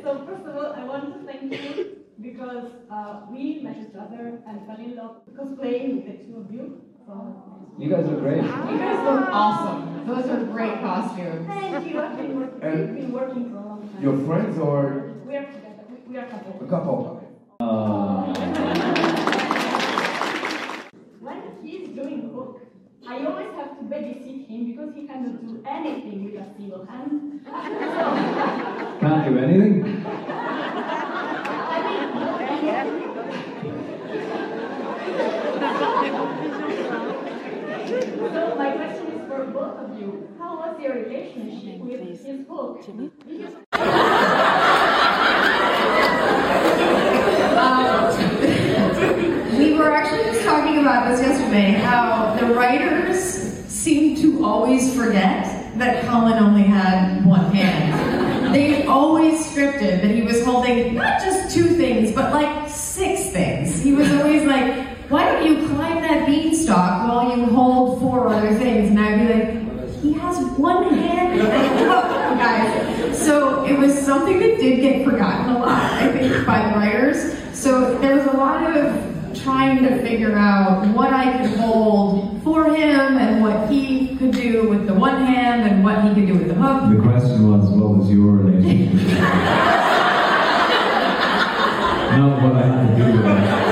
So first of all, I want to thank you because we met each other and fell in love cosplaying with the two of you. So, You guys are great. You guys look awesome. Those are great costumes. thank you. We've been working for a long time. Your friends or We are together. We are a couple. a couple? When he's doing hook, I always have to babysit him because he cannot do anything with a single hand. Can't do anything? So my question is for both of you. How was your relationship with his hook? We were actually just talking about this yesterday, how the writers seem to always forget that Colin only had one hand. They always scripted that he was holding not just 2 things, but like 6 things. He was always like, why don't you climb that beanstalk while you hold 4 other things? And I'd be like, he has 1 hand. Guys. So it was something that did get forgotten a lot, I think, by the writers. So there was a lot of trying to figure out what I could hold for him and what he could do with the 1 hand and what he could do with the hook. The question was, what was your relationship? Not what I had to do with it.